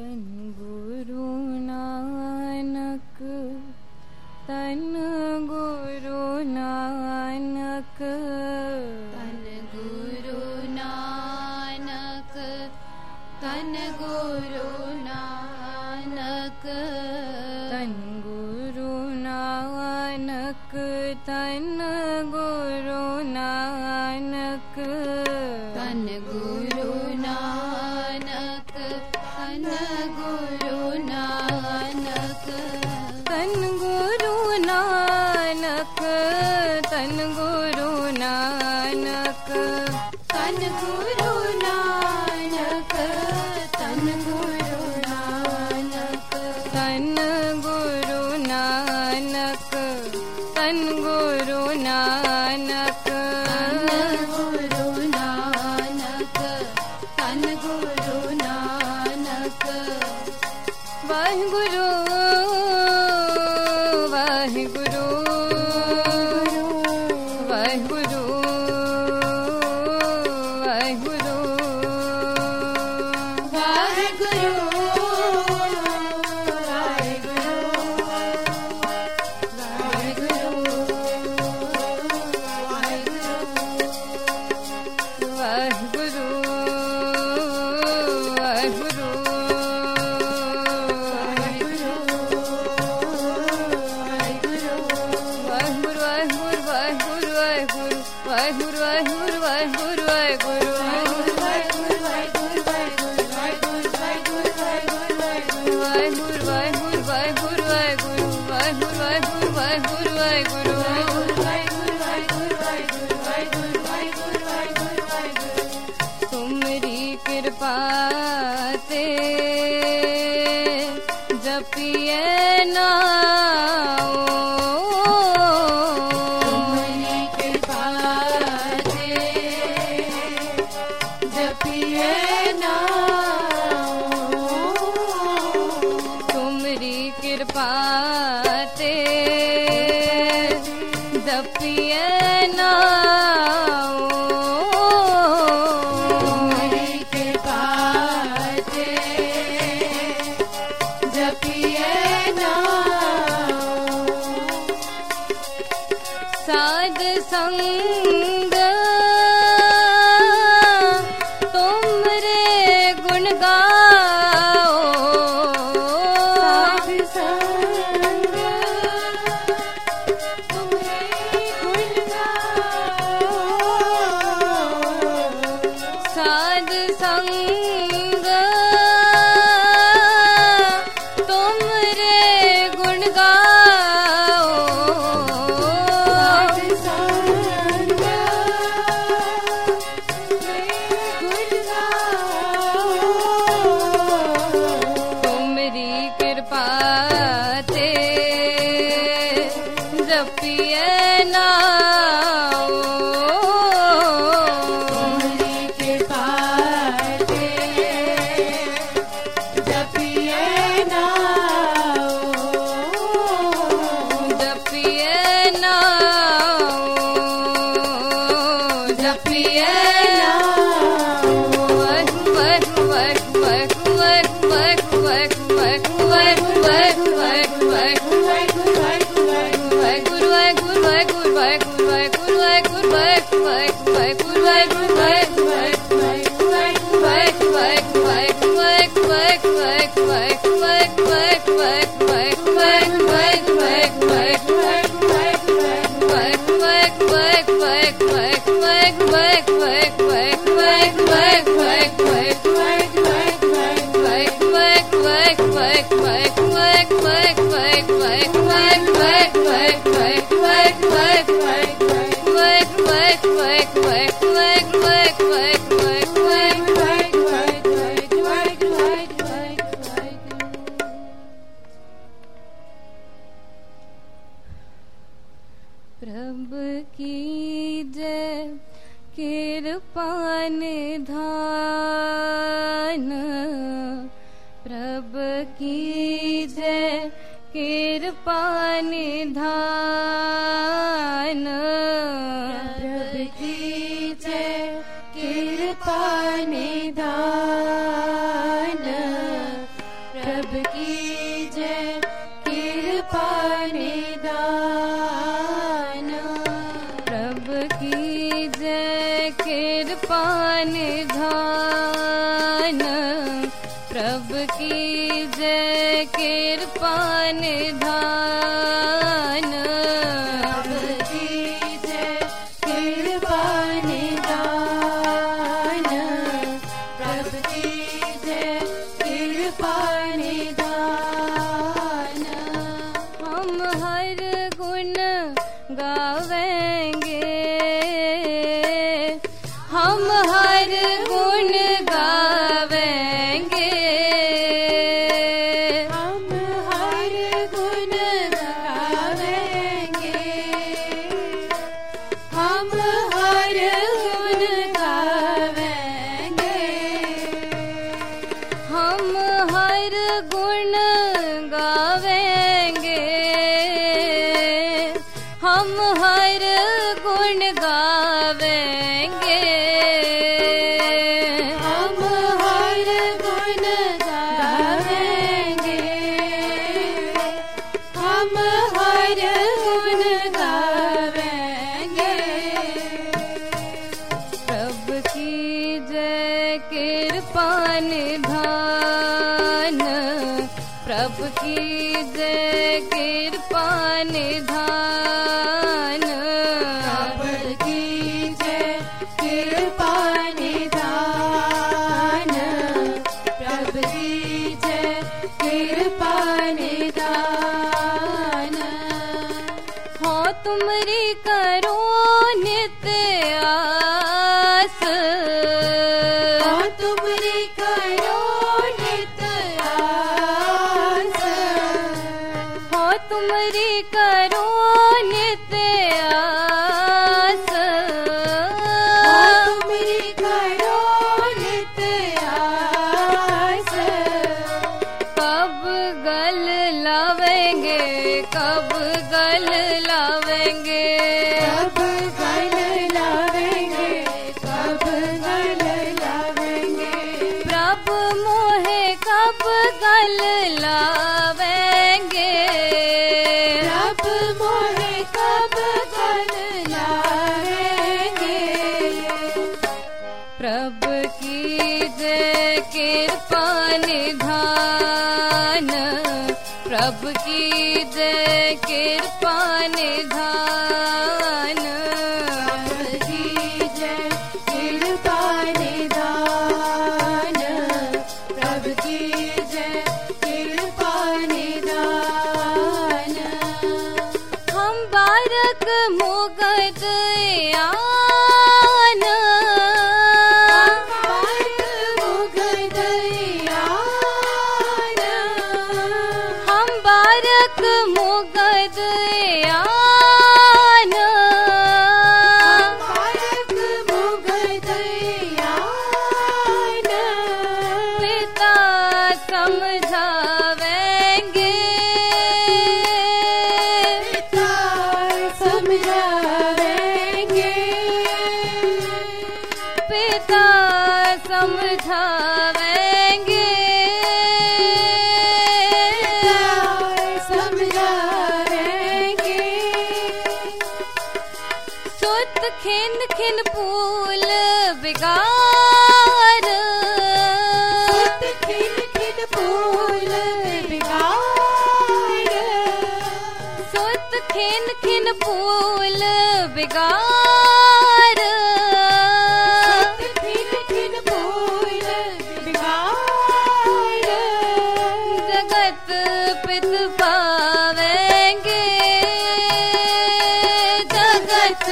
तन गुरु नानक, तन गुरु नानक, तन गुरु नानक, तन गुरु नानक, तन गुरु नानक, तन गुरु नानक, तन गुरु नानक, तन गुरु नानक, तन गुरु नानक, तन गुरु नानक, तन गुरु नानक, तन गुरु नानक, तन गुरु नानक, तन गुरु नानक, गुरु नानक, तन गुरु नानक, वाहिगुरु वाहिगुरु वाहिगुरु वाहिगुरु वाहिगुरु वाहिगुरु वाहिगुरु वाहिगुरु वाहिगुरु तुमरी कृपा ते जपिए नाओ, तुम्हारी कृपा से जपिए नाओ, तुमरी कृपा ते जपिए नाओ, तुम्हारी कृपा से जपिए नाओ, साध संग तुमरे गुण गाओ, साध संग तुम्हारे गुण गाओ, साध संग तुमरे गुण गाओ, साध संग गुण गाओ, तुमरी कृपा ते जपिए नाओ, तुम्हारी कृपा से जपिए नाओ, जपिए नाओ, जपिए नाओ, प्रभु की जय कृपा निधान, प्रभु की जय कृपा निधान, प्रभु की जय कृपा निधान, प्रभु की जय कृपा निधान। प्रभु की जय कृपा निधान। प्रभु की जय कृपा निधान। हम हर गुण गावेंगे, हम हर गुण गावेंगे, हम हर गुण गावेंगे, हम हर गुण गावेंगे, हम हर गुण गावेंगे, हम हर गुण गावेंगे, हम हर गुण गावेंगे, हम हर गुण गावेंगे। प्रभु की जय कृपा निधान। प्रभु की जय कृपा निधान। प्रभु की जय कृपा निधान। प्रभु की जय कृपा निधान। हो तुमरी करो नित्य आस, हो तुमरी करो नित्य आस। हो तुमरी करो नित्य आस, हो तुमरी करो नित्य आस। कब गल लावेंगे, कब गल लावेंगे, कब गल लावेंगे, कब गल लावेंगे। प्रभु मोहे कब गल लावेंगे, प्रभु मोहे कब गल लावेंगे। प्रभु की जय कृपा निधान। प्रभु की जय कृपा निधान। प्रभु की जय कृपा निधान। प्रभु की जय कृपा निधान। हम बारक मुगद आन, हम बारक मुगद आन, पिता समझावेंगे, पिता समझावेंगे, सुत खिन खिन फूल बिगार, सुत खिन खिन फूल बिगार, जगत पित पावेंगे, जगत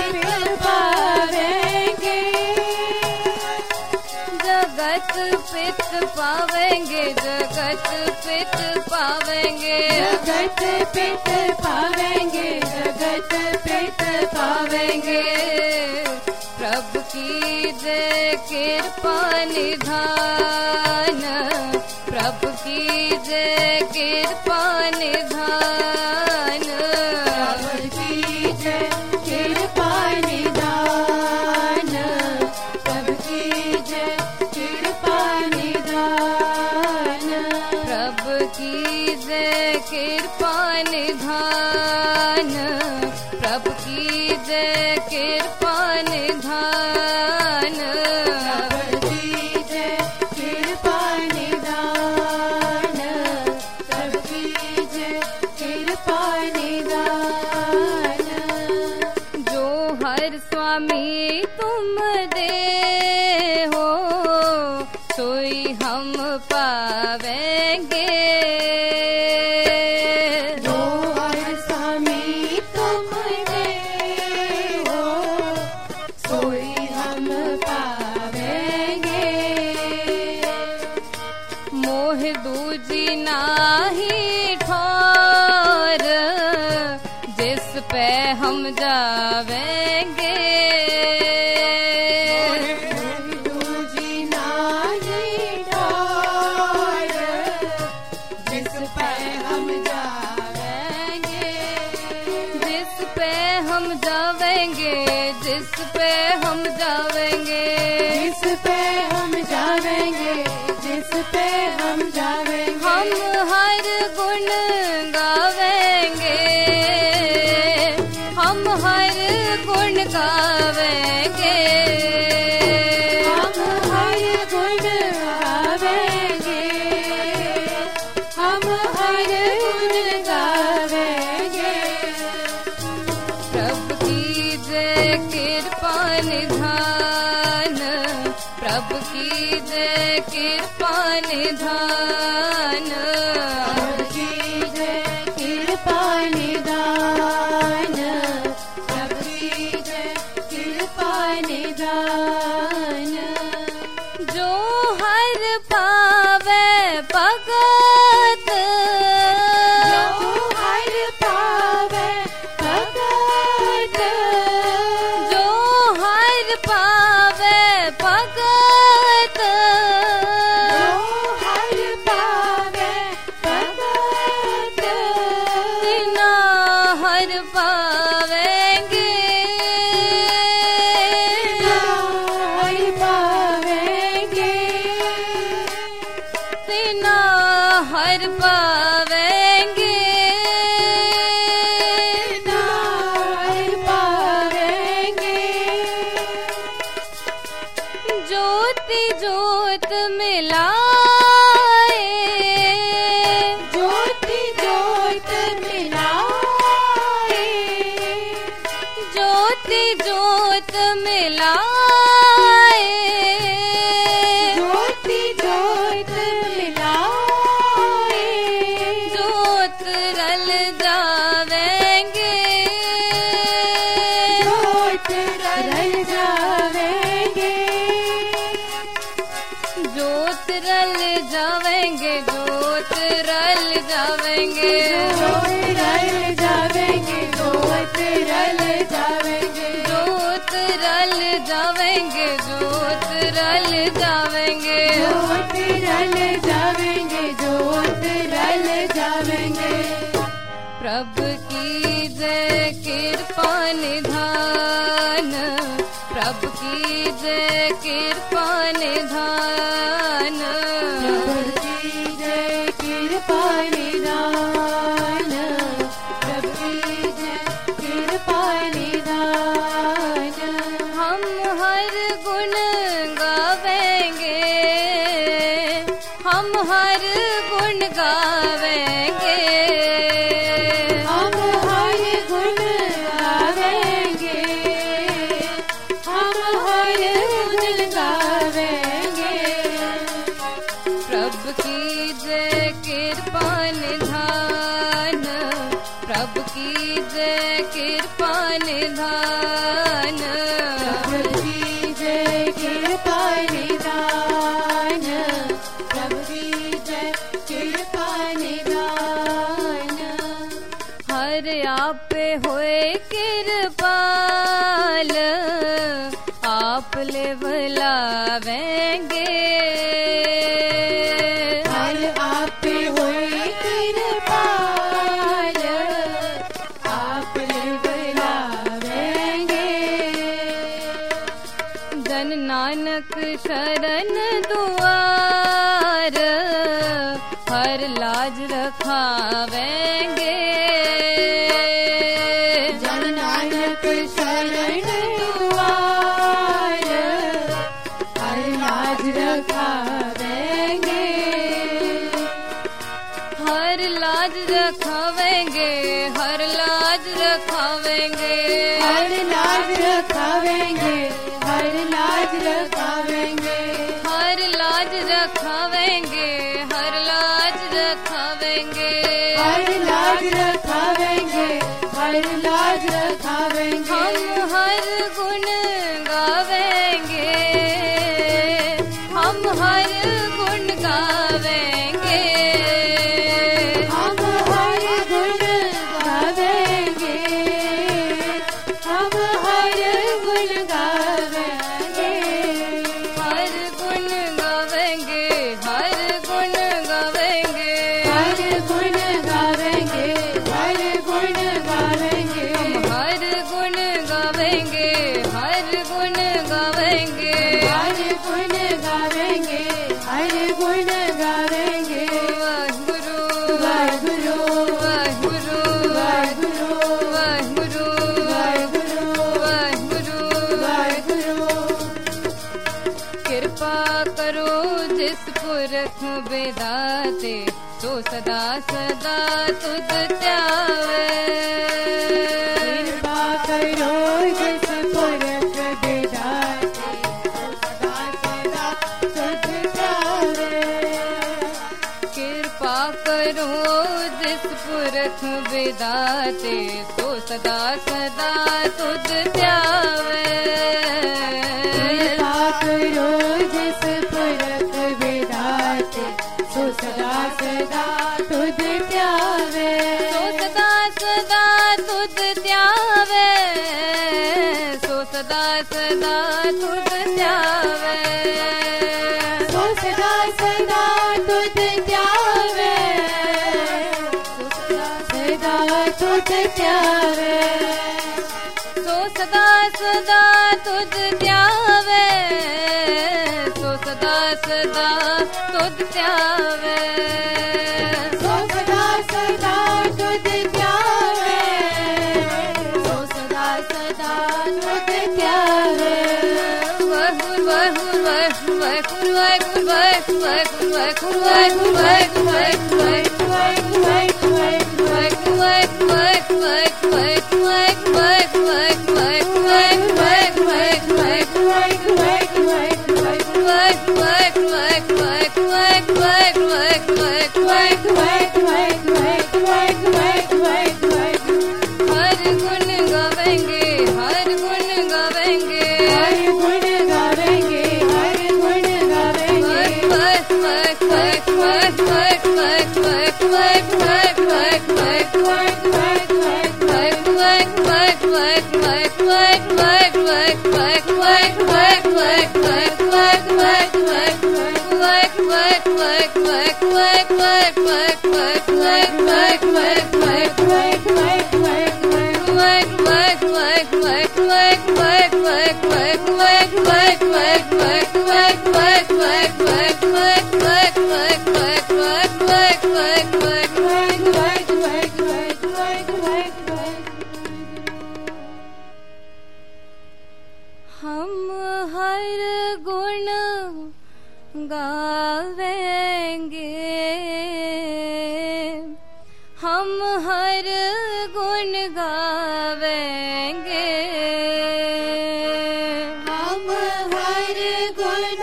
जगत पित पावेंगे, जगत पित पावेंगे, जगत पित पावेंगे, जगत पित पावेंगे। प्रभु की जय कृपा निधान। प्रभु की जय कृपा निधान। प्रभु की जय कृपा निधान। प्रभु की जय कृपा निधान। प्रभु की जय कृपा निधान। प्रभु की जय कृपा निधान। प्रभु की जय कृपा निधान। सोई हम पावेंगे। जो हर स्वामी तुमने हो सोई हम पावेंगे। मोह दूजी नाही ठोर जिस पे हम जावेंगे। दूजी नाही ठोर जिस पे हम जावेंगे। जिस पे हम जावेंगे, जिस पे हम जावेंगे, जिस पे हम जावेंगे, जिस पे हम जावेंगे। हम हर गुण गावेंगे, हम हर गुण गावेंगे। हम हर गुण गावेंगे, हम हर गुण गावेंगे। प्रभु की जय कृपा निधान, प्रभु की जय कृपा निधान। प्रभु की जय कृपा निधान, प्रभु की जय कृपा निधान। जो हर पावे भगत, जो हर पावे भगत, जो हर पावे भगत, जो हर पावे भगत। तिना हर पावेंगे, हर पावेंगे, तिना हर पावेंगे। हर पावेंगे। ज्योति ज्योत मिलाए, ज्योति ज्योत मिलाए, ज्योति ज्योत मिलाए। ज्योति ज्योत मिलाए। ज्योत रल जावेंगे, ज्योत रल जावेंगे, ज्योत रल जावेंगे, ज्योत रल जावेंगे। ज्योत रल जावेंगे, ज्योत रल जावेंगे। ज्योत रल जावेंगे, ज्योत रल जावेंगे। ज्योत रल जावेंगे, ज्योत रल जावेंगे। प्रभु की जय कृपा निधान, प्रभु की जय कृपा निधान। प्रभु की जय कृपा निधान, प्रभु की जय कृपा निधान। हम हर गुण गावेंगे, हम हर गुण गावेंगे। हम हर गुण गावेंगे, हम हर गुण गावेंगे। प्रभु की जय कृपा निधान, प्रभु की जय कृपा निधान। प्रभु की जय कृपा निधान, प्रभु की जय कृपा निधान। हर आप होए कृपाल, आप ले बुलावेंगे। हर आप होए कृपाल, आप बुलावेंगे। जन नानक शरण दुआर, हर लाज रखावेंगे। जन नानक शरण दुआर, हर लाज रखावेंगे। हर लाज रखावेंगे, हर लाज रखावेंगे। हर लाज रखावेंगे, हर लाज रखावेंगे। हर लाज रखा रखावेंगे, हर लाज रखावेंगे, हर लाज रखावेंगे, हर लाज रखावेंगे। हम हर गुण गावेंगे, हम हर गुण गावेंगे, हम हर गुण गावेंगे, हम हर गुण गावेंगे, हर गुण गावेंगे, हर गुण गावेंगे, हर गुण गावेंगे, हर गुण गावेंगे। हम हर गुण गावेंगे, हर गुण गावेंगे, हर गुण गावेंगे, हर गुण गावेंगे। वाहिगुरु वाहिगुरु, वाहिगुरु वाहिगुरु, वाहिगुरु वाहिगुरु, वाहिगुरु वाहिगुरु। कृपा करो जिस पुरख बेदाते, तो सदा सदा तुझ त्यावे, कृपा करो जिस पुरख बेदाते, तो सदा सदा तुझ त्यावे। कृपा करो जिस पुरख बेदाते, तो सदा सदा तुझ त्यावे, कृपा करो जिस पुरख बेदाते, तो सदा सदा तुझ त्यावे। तो सदा सदा तुझ त्यावे, तो सदा सदा तुझ त्यावे, तो सदा सदा तुझ त्यावे, तो सदा सदा तुझ त्यावे। तो सदा सदा तुझ त्यावे, तो सदा सदा तुझ त्यावे, तो सदा सदा तुझ त्यावे, तो सदा सदा तुझ त्यावे। वाहिगुरु वाहिगुरु वाहिगुरु वाहिगुरु वाहिगुरु वाहिगुरु वाहिगुरु वाहिगुरु हर गुण गावेंगे, हर गुण गावेंगे, हर गुण गावेंगे, हर गुण गावेंगे। हम हर गुण गावेंगे, हम हर गुण गावेंगे, हम हर गुण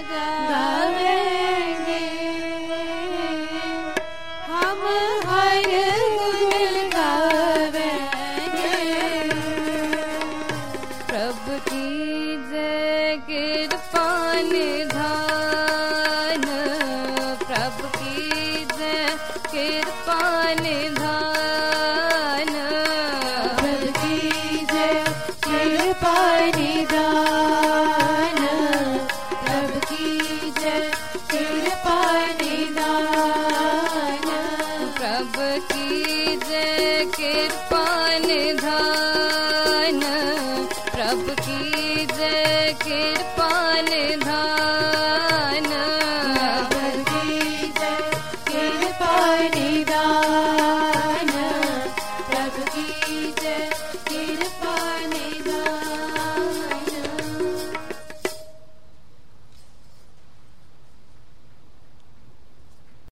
गावेंगे, हम हर गुण गावेंगे। प्रभु की जय कृपा निधान, प्रभु की जय कृपा निधान।